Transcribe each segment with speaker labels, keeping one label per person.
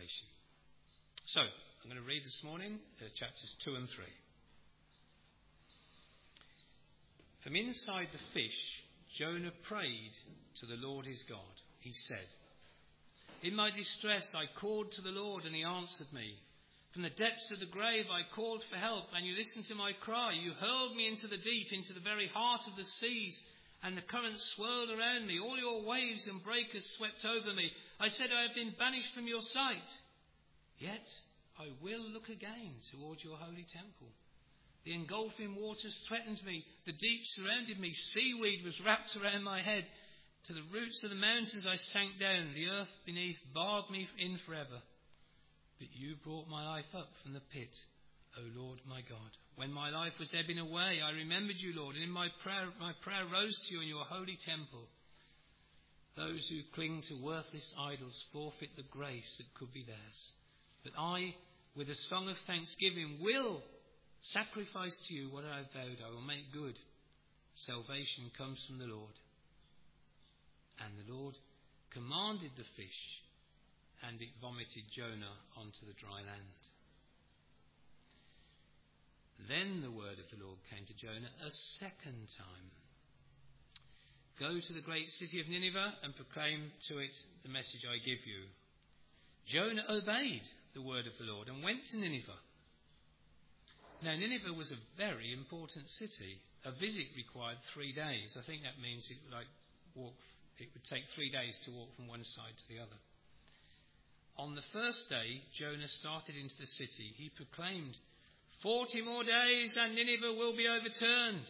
Speaker 1: situation. So, I'm going to read this morning chapters 2 and 3. From inside the fish, Jonah prayed to the Lord his God. He said, "In my distress I called to the Lord, and he answered me. From the depths of the grave I called for help, and you listened to my cry. You hurled me into the deep, into the very heart of the seas, and the currents swirled around me. All your waves and breakers swept over me. I said, I have been banished from your sight. Yet I will look again towards your holy temple. The engulfing waters threatened me. The deep surrounded me. Seaweed was wrapped around my head. To the roots of the mountains I sank down. The earth beneath barred me in forever. But you brought my life up from the pit, O Lord my God. When my life was ebbing away, I remembered you, Lord, and in my prayer rose to you in your holy temple. Those who cling to worthless idols forfeit the grace that could be theirs. But I, with a song of thanksgiving, will sacrifice to you what I have vowed. I will make good. Salvation comes from the Lord." And the Lord commanded the fish, and it vomited Jonah onto the dry land. Then the word of the Lord came to Jonah a second time. "Go to the great city of Nineveh and proclaim to it the message I give you." Jonah obeyed the word of the Lord and went to Nineveh. Now Nineveh was a very important city. A visit required 3 days. I think that means it would take 3 days to walk from one side to the other. On the first day, Jonah started into the city. He proclaimed, 40 more days and Nineveh will be overturned.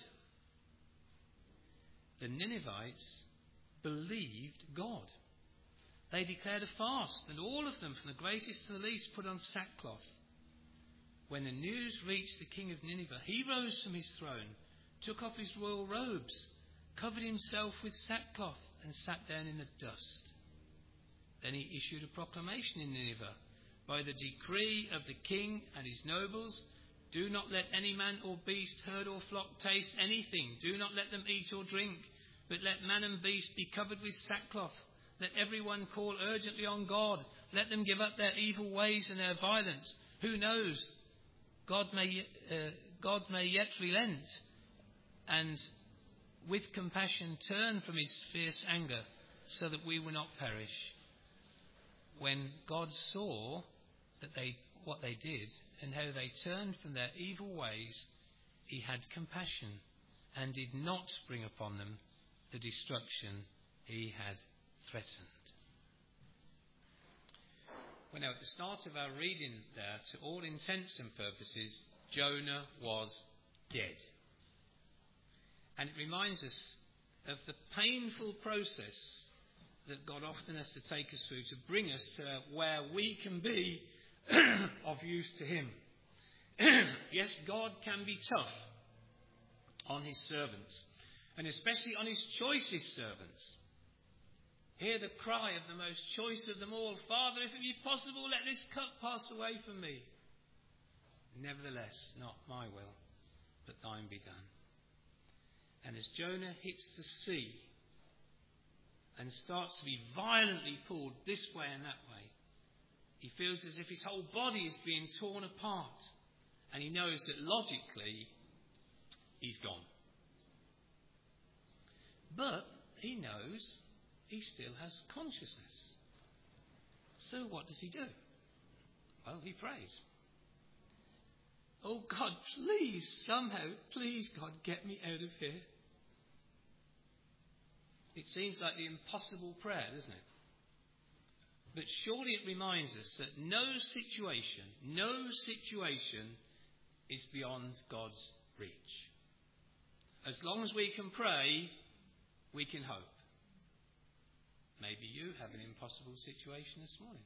Speaker 1: The Ninevites believed God. They declared a fast, and all of them, from the greatest to the least, put on sackcloth. When the news reached the king of Nineveh, he rose from his throne, took off his royal robes, covered himself with sackcloth, and sat down in the dust. Then he issued a proclamation in Nineveh, "By the decree of the king and his nobles, do not let any man or beast, herd or flock taste anything. Do not let them eat or drink, but let man and beast be covered with sackcloth. Let everyone call urgently on God. Let them give up their evil ways and their violence. Who knows? God may yet relent and with compassion turn from his fierce anger, so that we will not perish." When God saw what they did and how they turned from their evil ways, he had compassion and did not bring upon them the destruction he had threatened. Well, now, at the start of our reading there, to all intents and purposes, Jonah was dead. And it reminds us of the painful process that God often has to take us through to bring us to where we can be of use to him. Yes, God can be tough on his servants, and especially on his choicest servants. Hear the cry of the most choice of them all, "Father, if it be possible, let this cup pass away from me. Nevertheless, not my will, but thine be done." And as Jonah hits the sea and starts to be violently pulled this way and that way, he feels as if his whole body is being torn apart. And he knows that logically, he's gone. But he knows he still has consciousness. So what does he do? Well, he prays. "Oh God, please, somehow, please God, get me out of here." It seems like the impossible prayer, doesn't it? But surely it reminds us that no situation is beyond God's reach. As long as we can pray, we can hope. Maybe you have an impossible situation this morning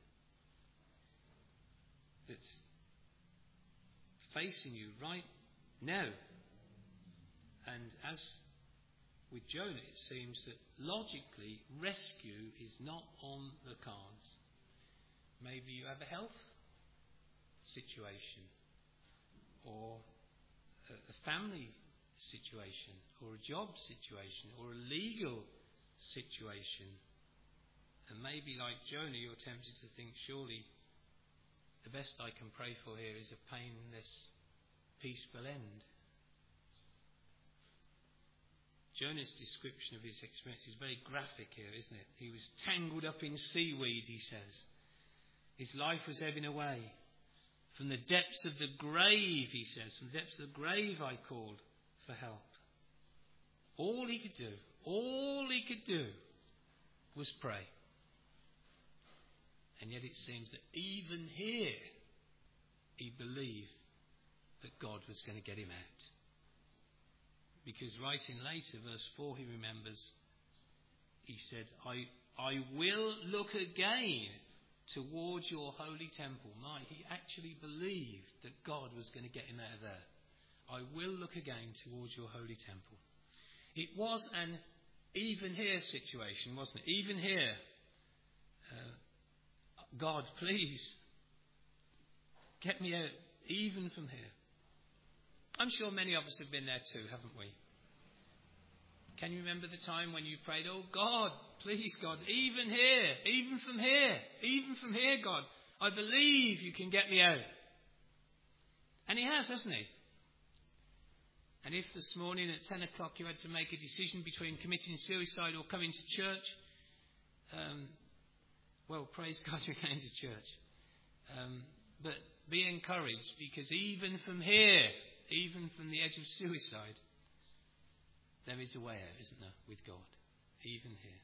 Speaker 1: that's facing you right now. And as with Jonah, it seems that logically rescue is not on the cards. Maybe you have a health situation, or a family situation, or a job situation, or a legal situation. And maybe like Jonah, you're tempted to think, surely the best I can pray for here is a painless, peaceful end. Jonah's description of his experience is very graphic here, isn't it? He was tangled up in seaweed, he says. His life was ebbing away. From the depths of the grave, he says, from the depths of the grave I called for help. All he could do was pray. And yet it seems that even here, he believed that God was going to get him out. Because writing later, verse 4, he remembers, he said, I will look again towards your holy temple. He actually believed that God was going to get him out of there. I will look again towards your holy temple. It was an even here situation, wasn't it? Even here, God, please, get me out, even from here. I'm sure many of us have been there too, haven't we? Can you remember the time when you prayed, oh God, please God, even here, even from here, God, I believe you can get me out. And he has, hasn't he? And if this morning at 10 o'clock you had to make a decision between committing suicide or coming to church, well, praise God you're going to church. But be encouraged, because even from here, even from the edge of suicide, there is a way out, isn't there, with God? Even here.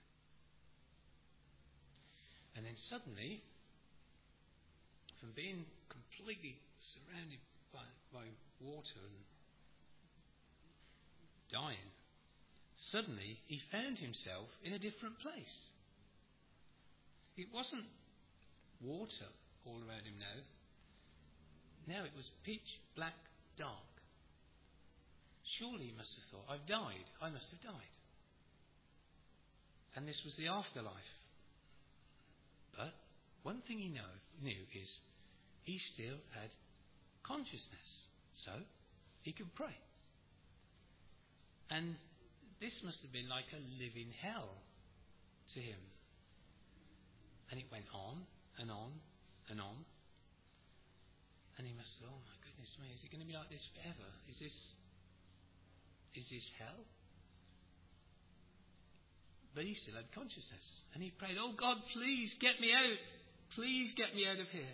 Speaker 1: And then suddenly, from being completely surrounded by water and dying, suddenly he found himself in a different place. It wasn't water all around him now. Now it was pitch black dark. Surely he must have thought, I've died. I must have died. And this was the afterlife. But one thing he knew is he still had consciousness. So he could pray. And this must have been like a living hell to him. And it went on and on and on. And he must have thought, oh my goodness me, is it going to be like this forever? Is this hell? But he still had consciousness. And he prayed, oh God, please get me out. Please get me out of here.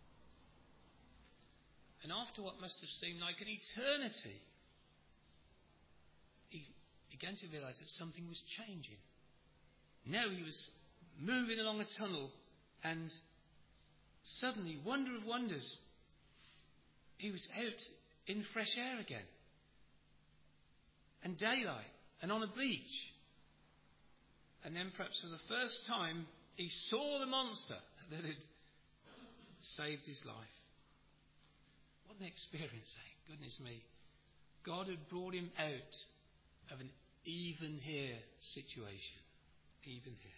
Speaker 1: And after what must have seemed like an eternity, he began to realise that something was changing. Now he was moving along a tunnel, and suddenly, wonder of wonders, he was out in fresh air again, and daylight, and on a beach. And then perhaps for the first time, he saw the monster that had saved his life. What an experience, eh? Goodness me. God had brought him out of an even here situation. Even here.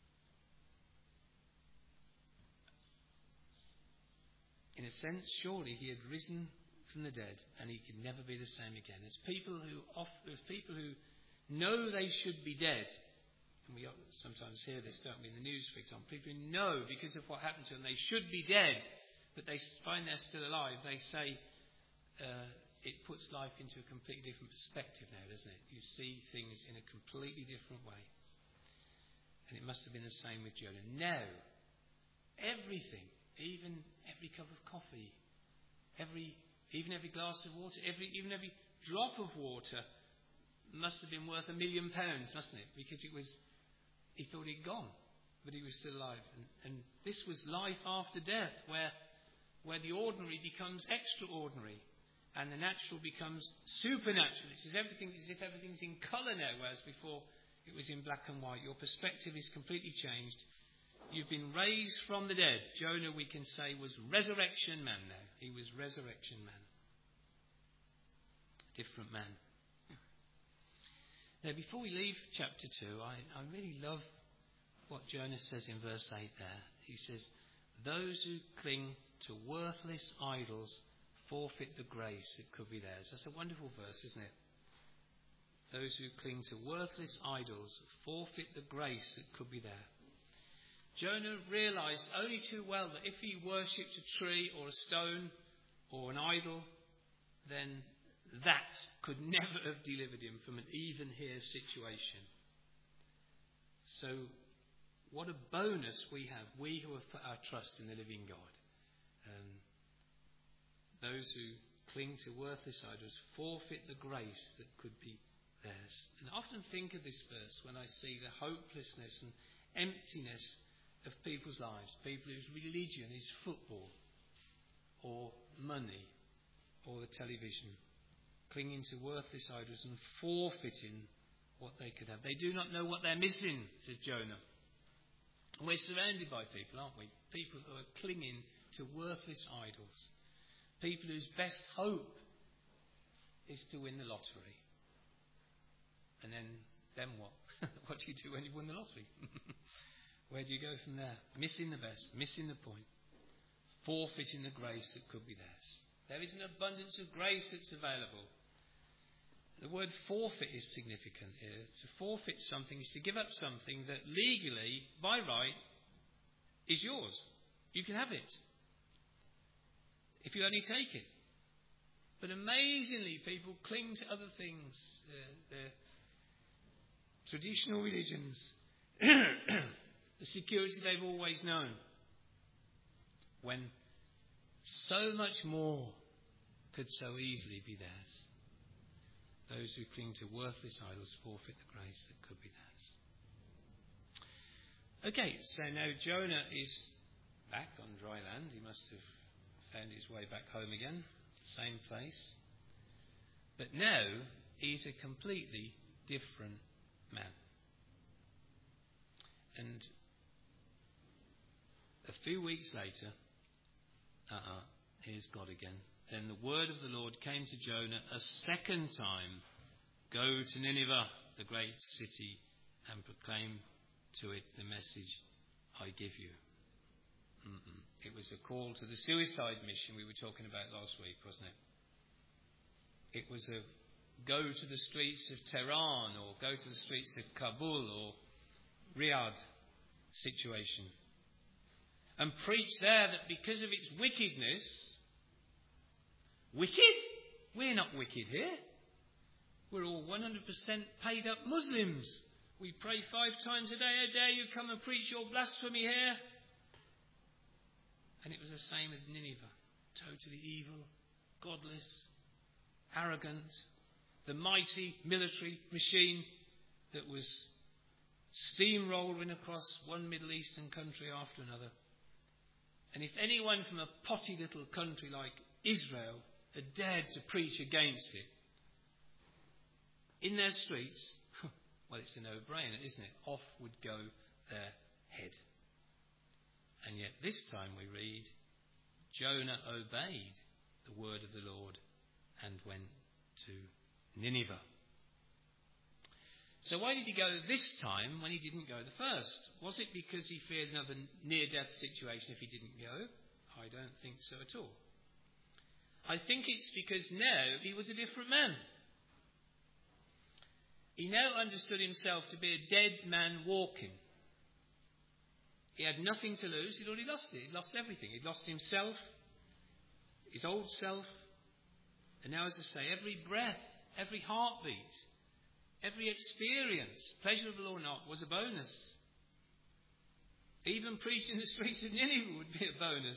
Speaker 1: In a sense, surely he had risen from the dead, and he could never be the same again. There's people who know they should be dead, and we sometimes hear this, don't we, in the news, for example. People who know because of what happened to them they should be dead, but they find they're still alive. They say it puts life into a completely different perspective now, doesn't it? You see things in a completely different way. And it must have been the same with Jonah. Now, everything, even every cup of coffee, even every glass of water, even every drop of water must have been worth £1 million, mustn't it? Because he thought he'd gone, but he was still alive. And this was life after death, where the ordinary becomes extraordinary and the natural becomes supernatural. It's as if everything's in colour now, whereas before it was in black and white. Your perspective is completely changed. You've been raised from the dead. Jonah, we can say, was resurrection man now. He was resurrection man. Different man. Now, before we leave chapter 2, I really love what Jonah says in verse 8 there. He says, those who cling to worthless idols forfeit the grace that could be theirs. That's a wonderful verse, isn't it? Those who cling to worthless idols forfeit the grace that could be there. Jonah realised only too well that if he worshipped a tree or a stone or an idol, then that could never have delivered him from an even here situation. So what a bonus we have, we who have put our trust in the living God. Those who cling to worthless idols forfeit the grace that could be theirs. And I often think of this verse when I see the hopelessness and emptiness of people's lives, people whose religion is football or money or the television, clinging to worthless idols and forfeiting what they could have. They do not know what they're missing, says Jonah. And we're surrounded by people, aren't we? People who are clinging to worthless idols. People whose best hope is to win the lottery. And then what? What do you do when you win the lottery? Where do you go from there? Missing the best, missing the point, forfeiting the grace that could be theirs. There is an abundance of grace that's available. The word forfeit is significant here. To forfeit something is to give up something that legally, by right, is yours. You can have it, if you only take it. But amazingly, people cling to other things, their traditional religions, the security they've always known, when so much more could so easily be theirs. Those who cling to worthless idols forfeit the grace that could be theirs. Okay, so now Jonah is back on dry land. He must have found his way back home again, same place. But now he's a completely different man. And a few weeks later, here's God again. Then the word of the Lord came to Jonah a second time. Go to Nineveh, the great city, and proclaim to it the message I give you. It was a call to the suicide mission we were talking about last week, wasn't it? It was a go to the streets of Tehran or go to the streets of Kabul or Riyadh situation. And preach there that because of its wickedness, wicked? We're not wicked here. We're all 100% paid up Muslims. We pray 5 times a day. How dare you come and preach your blasphemy here? And it was the same with Nineveh. Totally evil, godless, arrogant. The mighty military machine that was steamrolling across one Middle Eastern country after another. And if anyone from a potty little country like Israel had dared to preach against it, in their streets, well, it's a no-brainer, isn't it? Off would go their head. And yet this time we read, Jonah obeyed the word of the Lord and went to Nineveh. So why did he go this time when he didn't go the first? Was it because he feared another near-death situation if he didn't go? I don't think so at all. I think it's because now he was a different man. He now understood himself to be a dead man walking. He had nothing to lose. He'd already lost it. He'd lost everything. He'd lost himself, his old self. And now, as I say, every breath, every heartbeat, every experience, pleasurable or not, was a bonus. Even preaching the streets of Nineveh would be a bonus.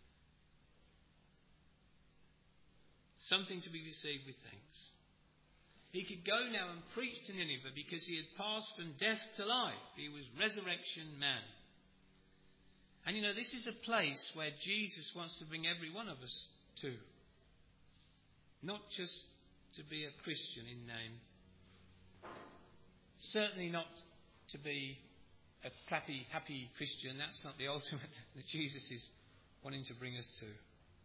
Speaker 1: Something to be received with thanks. He could go now and preach to Nineveh because he had passed from death to life. He was resurrection man. And you know, this is a place where Jesus wants to bring every one of us to. Not just to be a Christian in name. Certainly not to be a clappy, happy Christian. That's not the ultimate that Jesus is wanting to bring us to.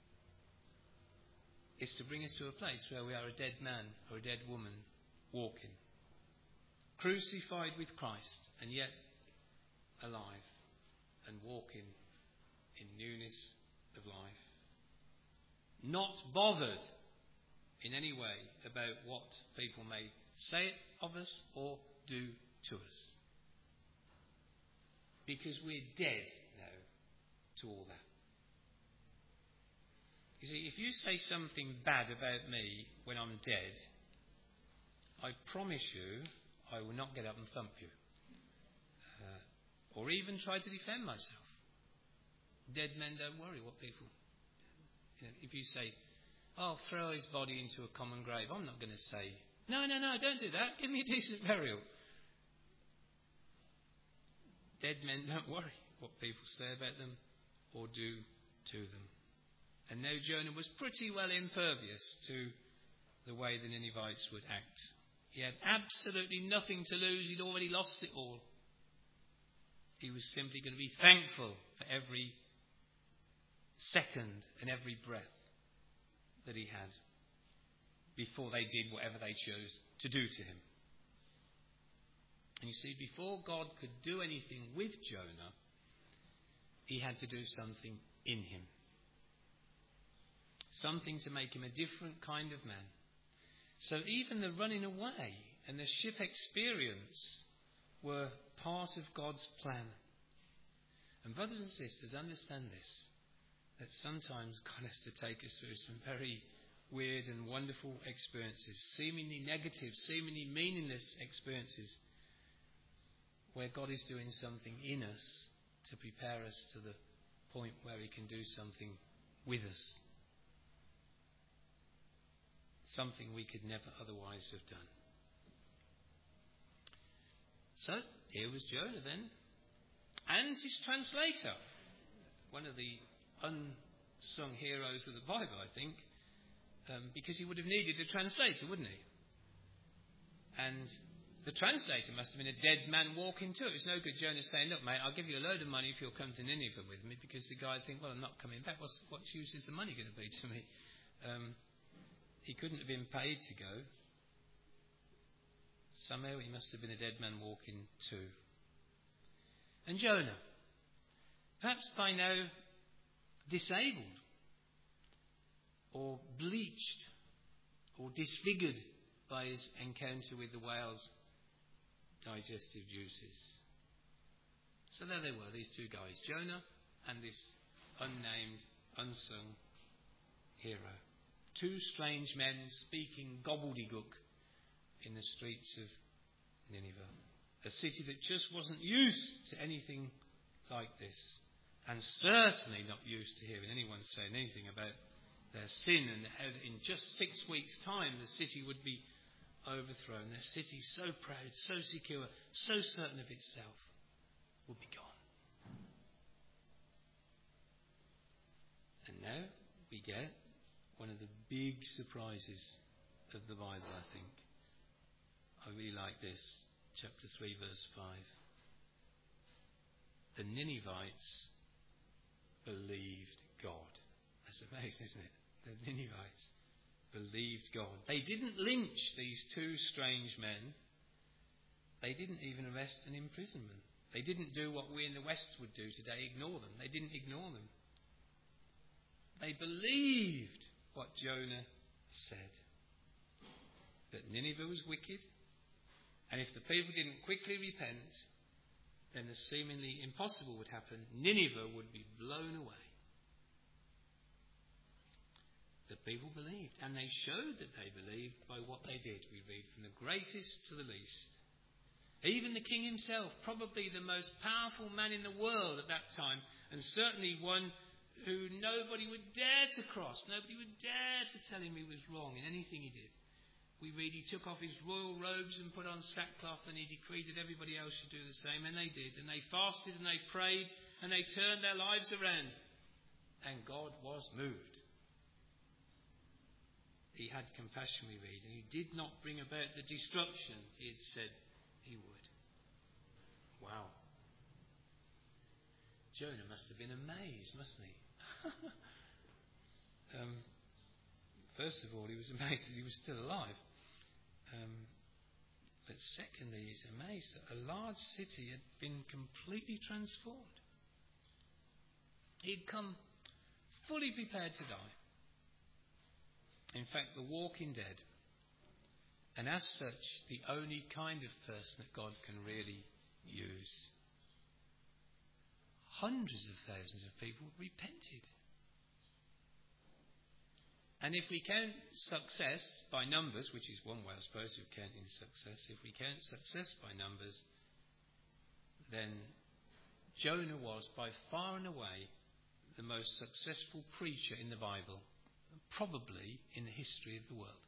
Speaker 1: It's to bring us to a place where we are a dead man or a dead woman walking. Crucified with Christ and yet alive and walking in newness of life. Not bothered in any way about what people may say of us or do to us. because we're dead now to all that. You see, if you say something bad about me when I'm dead, I promise you I will not get up and thump you. Or even try to defend myself. Dead men don't worry what people... if you say, oh, throw his body into a common grave, I'm not going to say, no, don't do that. Give me a decent burial. Dead men don't worry what people say about them or do to them. And now Jonah was pretty well impervious to the way the Ninevites would act. He had absolutely nothing to lose. He'd already lost it all. He was simply going to be thankful for every second and every breath that he had before they did whatever they chose to do to him. And you see, before God could do anything with Jonah, he had to do something in him. Something to make him a different kind of man. So even the running away and the ship experience were part of God's plan. And brothers and sisters, understand this, that sometimes God has to take us through some very weird and wonderful experiences, seemingly negative, seemingly meaningless experiences, where God is doing something in us to prepare us to the point where he can do something with us. Something we could never otherwise have done. So, here was Jonah then, and his translator, one of the unsung heroes of the Bible, I think, because he would have needed a translator, wouldn't he? And the translator must have been a dead man walking too. It's no good Jonah saying, look, mate, I'll give you a load of money if you'll come to Nineveh with me, because the guy would think, well, I'm not coming back. What use is the money going to be to me? He couldn't have been paid to go. Somehow he must have been a dead man walking too. And Jonah, perhaps by now disabled or bleached or disfigured by his encounter with the whale's digestive juices. So there they were, these two guys, Jonah and this unnamed, unsung hero. Two strange men speaking gobbledygook in the streets of Nineveh. A city that just wasn't used to anything like this. And certainly not used to hearing anyone saying anything about their sin and how in just 6 weeks' time the city would be overthrown. Their city, so proud, so secure, so certain of itself, would be gone. And now we get one of the big surprises of the Bible, I think. I really like this. Chapter 3, verse 5. The Ninevites believed God. That's amazing, isn't it? The Ninevites believed God. They didn't lynch these two strange men. They didn't even arrest and imprison them. They didn't do what we in the West would do today, ignore them. They didn't ignore them. They believed what Jonah said. That Nineveh was wicked, and if the people didn't quickly repent, then the seemingly impossible would happen. Nineveh would be blown away. The people believed, and they showed that they believed by what they did. We read from the greatest to the least. Even the king himself, probably the most powerful man in the world at that time, and certainly one who nobody would dare to cross, nobody would dare to tell him he was wrong in anything he did. We read he took off his royal robes and put on sackcloth, and he decreed that everybody else should do the same, and they did. And they fasted and they prayed and they turned their lives around. And God was moved. He had compassion, we read, and he did not bring about the destruction he had said he would. Wow. Jonah must have been amazed, mustn't he? First of all, he was amazed that he was still alive. But secondly, he's amazed that a large city had been completely transformed. He'd come fully prepared to die. In fact, the walking dead. And as such, the only kind of person that God can really use. hundreds of thousands of people repented. And if we count success by numbers, which is one way I suppose of counting success, if we count success by numbers, then Jonah was by far and away the most successful preacher in the Bible, probably in the history of the world.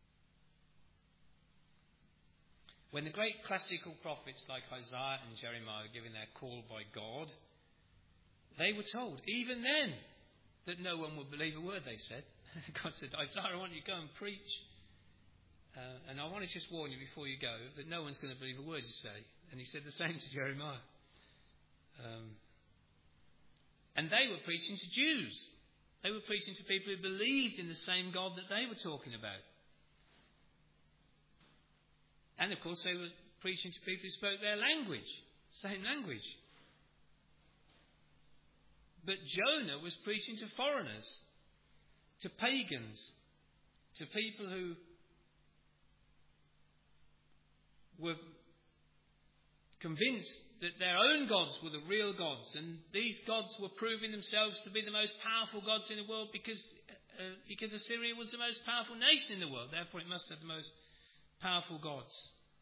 Speaker 1: When the great classical prophets like Isaiah and Jeremiah were given their call by God, they were told, even then, that no one would believe a word they said. God said, Isaiah, I want you to go and preach. And I want to just warn you before you go that no one's going to believe a word you say. And he said the same to Jeremiah. And they were preaching to Jews. They were preaching to people who believed in the same God that they were talking about. And of course they were preaching to people who spoke their language, same language. But Jonah was preaching to foreigners, to pagans, to people who were convinced that their own gods were the real gods, and these gods were proving themselves to be the most powerful gods in the world because Assyria was the most powerful nation in the world. Therefore, it must have the most powerful gods.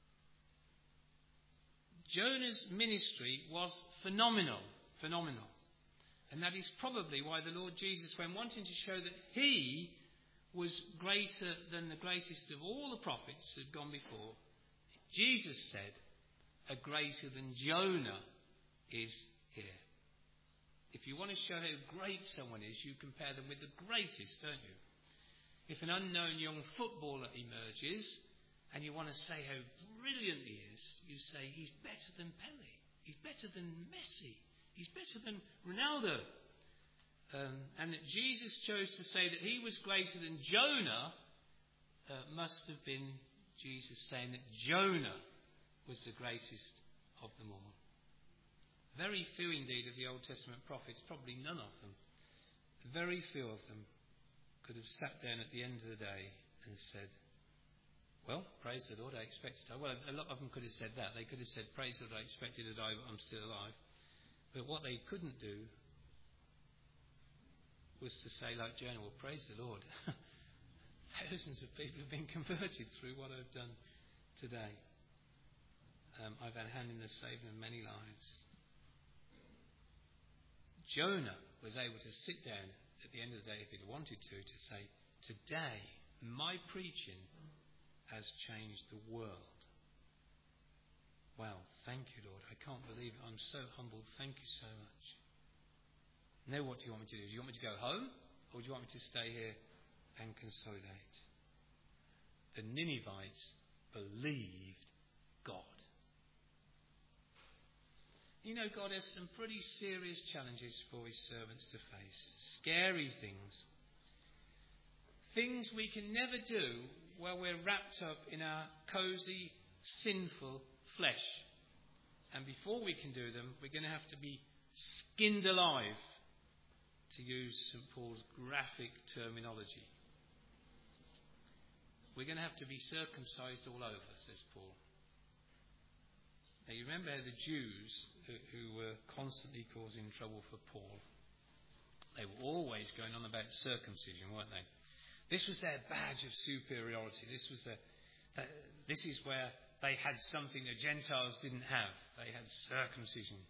Speaker 1: Jonah's ministry was phenomenal. And that is probably why the Lord Jesus, when wanting to show that he was greater than the greatest of all the prophets who had gone before, Jesus said, a greater than Jonah is here. If you want to show how great someone is, you compare them with the greatest, don't you? If an unknown young footballer emerges and you want to say how brilliant he is, you say he's better than Pele, he's better than Messi, he's better than Ronaldo. And that Jesus chose to say that he was greater than Jonah must have been Jesus saying that Jonah was the greatest of them all. Very few indeed of the Old Testament prophets, probably none of them, very few of them could have sat down at the end of the day and said, well, praise the Lord, I expected to die. Well, a lot of them could have said that. They could have said, praise the Lord, I expected to die, but I'm still alive. But what they couldn't do was to say, like Jonah, well, praise the Lord. Thousands of people have been converted through what I've done today. I've had a hand in the saving of many lives. Jonah was able to sit down at the end of the day, if he'd wanted to say, today, my preaching has changed the world. Wow, thank you, Lord. I can't believe it. I'm so humbled. Thank you so much. Now what do you want me to do? Do you want me to go home? Or do you want me to stay here and consolidate? The Ninevites believed God. You know, God has some pretty serious challenges for his servants to face. Scary things. Things we can never do while we're wrapped up in our cosy, sinful flesh. And before we can do them, we're going to have to be skinned alive, to use St. Paul's graphic terminology. We're going to have to be circumcised all over, says Paul. Now you remember how the Jews, who were constantly causing trouble for Paul, they were always going on about circumcision, weren't they? This was their badge of superiority. This is where they had something the Gentiles didn't have. They had circumcision.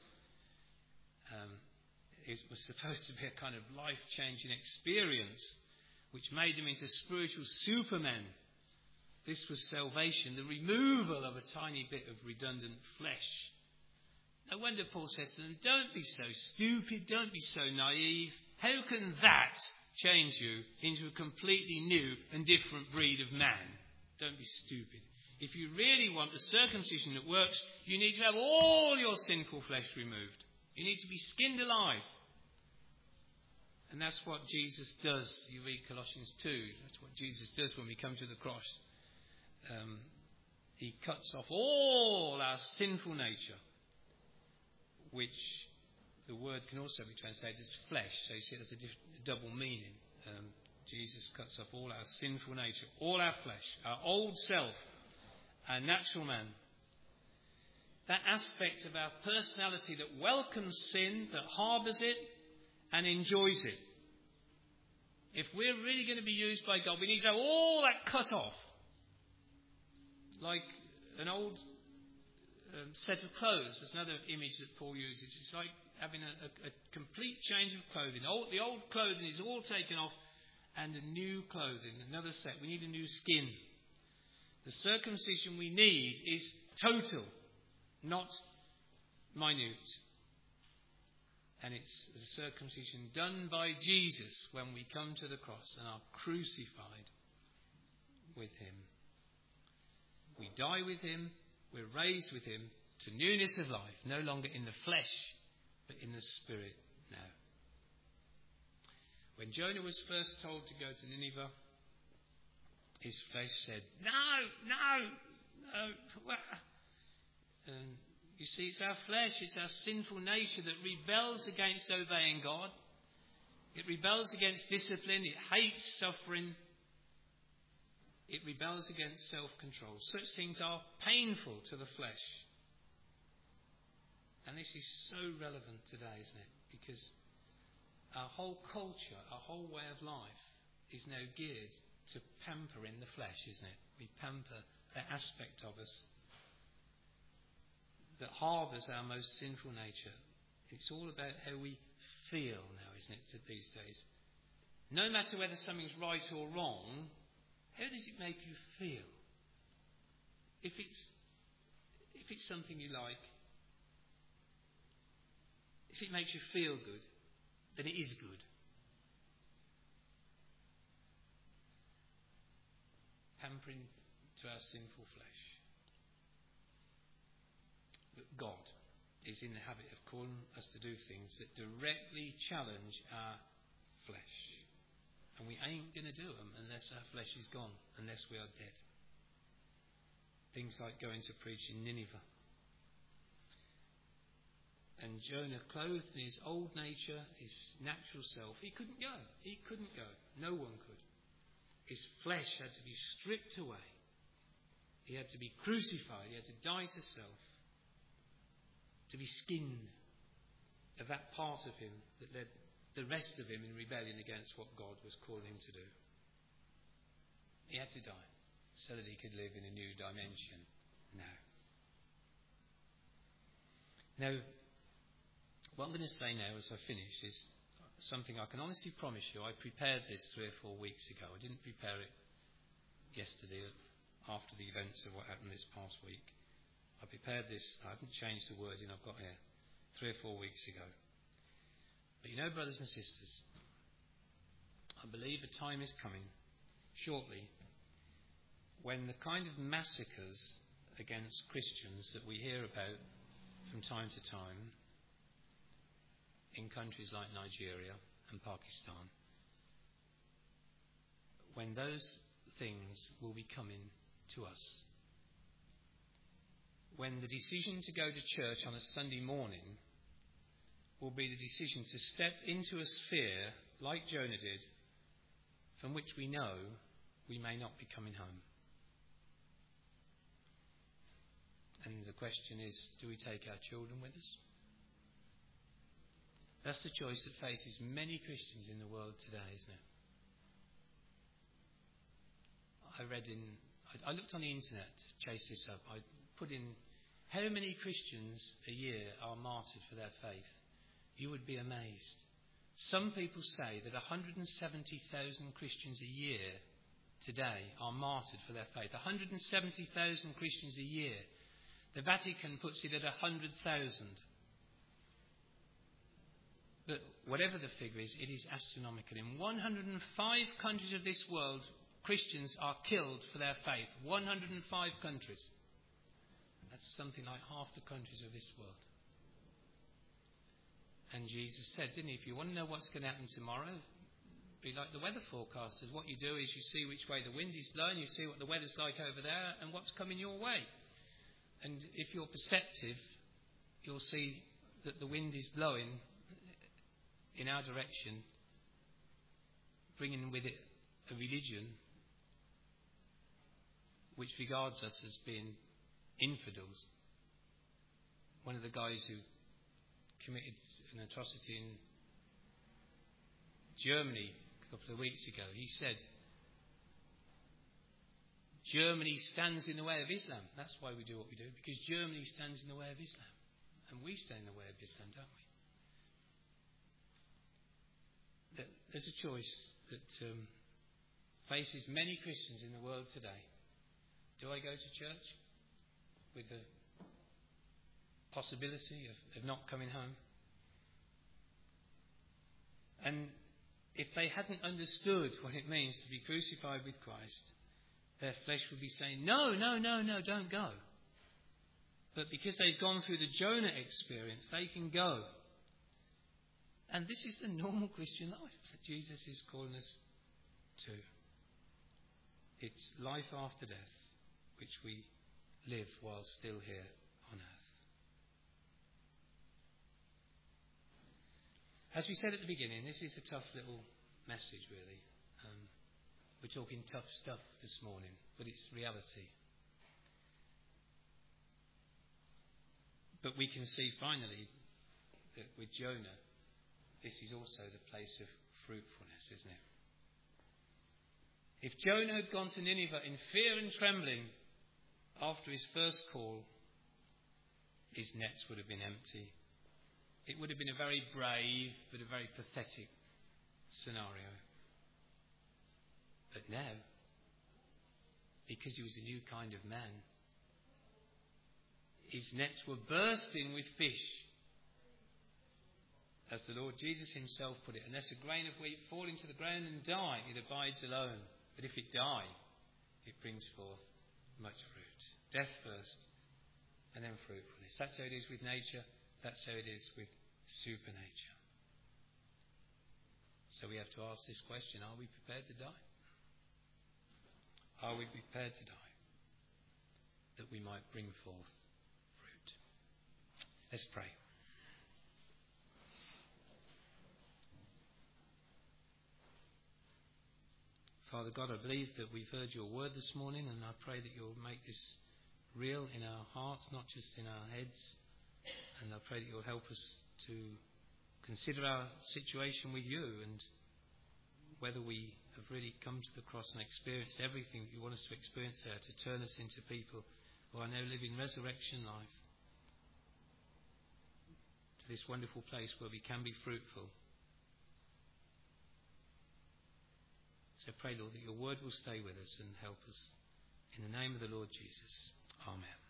Speaker 1: It was supposed to be a kind of life-changing experience which made them into spiritual supermen. This was salvation, the removal of a tiny bit of redundant flesh. No wonder Paul says to them, don't be so stupid, don't be so naive. How can that change you into a completely new and different breed of man? Don't be stupid. If you really want the circumcision that works, you need to have all your sinful flesh removed. You need to be skinned alive. And that's what Jesus does. You read Colossians 2. That's what Jesus does when we come to the cross. He cuts off all our sinful nature, which the word can also be translated as flesh. So you see it has a double meaning. Jesus cuts off all our sinful nature, all our flesh, our old self, our natural man. that aspect of our personality that welcomes sin, that harbours it and enjoys it. If we're really going to be used by God, we need to have all that cut off. Like an old set of clothes. There's another image that Paul uses. It's like having a complete change of clothing. The old clothing is all taken off and a new clothing, another set. We need a new skin. The circumcision we need is total, not minute. And it's the circumcision done by Jesus when we come to the cross and are crucified with him. We die with him, we're raised with him to newness of life, no longer in the flesh, but in the spirit now. When Jonah was first told to go to Nineveh, his flesh said, No. You see, it's our flesh, it's our sinful nature that rebels against obeying God. It rebels against discipline, it hates suffering. It rebels against self-control. Such things are painful to the flesh. And this is so relevant today, isn't it? Because our whole culture, our whole way of life is now geared to pamper in the flesh, isn't it? We pamper that aspect of us that harbours our most sinful nature. It's all about how we feel now, isn't it, these days? No matter whether something's right or wrong, how does it make you feel? If it's something you like, if it makes you feel good, then it is good. Pampering to our sinful flesh. But God is in the habit of calling us to do things that directly challenge our flesh. And we ain't going to do them unless our flesh is gone, unless we are dead. Things like going to preach in Nineveh. And Jonah, clothed in his old nature, his natural self, he couldn't go. He couldn't go. No one could. His flesh had to be stripped away. He had to be crucified. He had to die to self. To be skinned of that part of him that led the rest of him in rebellion against what God was calling him to do. He had to die so that he could live in a new dimension now. Now, what I'm going to say now as I finish is something I can honestly promise you. I prepared this 3 or 4 weeks ago. I didn't prepare it yesterday after the events of what happened this past week. I prepared this, I haven't changed the wording I've got here, 3 or 4 weeks ago. But you know, brothers and sisters, I believe a time is coming shortly when the kind of massacres against Christians that we hear about from time to time in countries like Nigeria and Pakistan, when those things will be coming to us. When the decision to go to church on a Sunday morning will be the decision to step into a sphere, like Jonah did, from which we know we may not be coming home. And the question is, do we take our children with us? That's the choice that faces many Christians in the world today, isn't it? I looked on the internet to chase this up. I put in how many Christians a year are martyred for their faith. You would be amazed. Some people say that 170,000 Christians a year today are martyred for their faith. 170,000 Christians a year. The Vatican puts it at 100,000. But whatever the figure is, it is astronomical. In 105 countries of this world, Christians are killed for their faith. 105 countries. That's something like half the countries of this world. And Jesus said, didn't he, if you want to know what's going to happen tomorrow, be like the weather forecasters. What you do is you see which way the wind is blowing, you see what the weather's like over there and what's coming your way. And if you're perceptive, you'll see that the wind is blowing in our direction, bringing with it a religion which regards us as being infidels. one of the guys who committed an atrocity in Germany a couple of weeks ago, he said, Germany stands in the way of Islam. That's why we do what we do, because Germany stands in the way of Islam. And we stand in the way of Islam, don't we? There's a choice that faces many Christians in the world today. Do I go to church with the possibility of not coming home? And if they hadn't understood what it means to be crucified with Christ, their flesh would be saying, no, don't go. But because they've gone through the Jonah experience, they can go. And this is the normal Christian life that Jesus is calling us to. It's life after death, which we live while still here on earth. As we said at the beginning, this is a tough little message, really. We're talking tough stuff this morning, but it's reality. But we can see finally that with Jonah, this is also the place of fruitfulness, isn't it? If Jonah had gone to Nineveh in fear and trembling after his first call, his nets would have been empty. It would have been a very brave but a very pathetic scenario. But now, because he was a new kind of man, his nets were bursting with fish. As the Lord Jesus himself put it, unless a grain of wheat fall into the ground and die, it abides alone. But if it die, it brings forth much fruit. Death first, and then fruitfulness. That's how it is with nature. That's how it is with supernature. So we have to ask this question, are we prepared to die? Are we prepared to die that we might bring forth fruit? Let's pray. Father God, I believe that we've heard your word this morning, and I pray that you'll make this real in our hearts, not just in our heads. And I pray that you'll help us to consider our situation with you and whether we have really come to the cross and experienced everything that you want us to experience there, to turn us into people who are now living resurrection life, to this wonderful place where we can be fruitful. So pray, Lord, that your word will stay with us and help us. In the name of the Lord Jesus. Amen.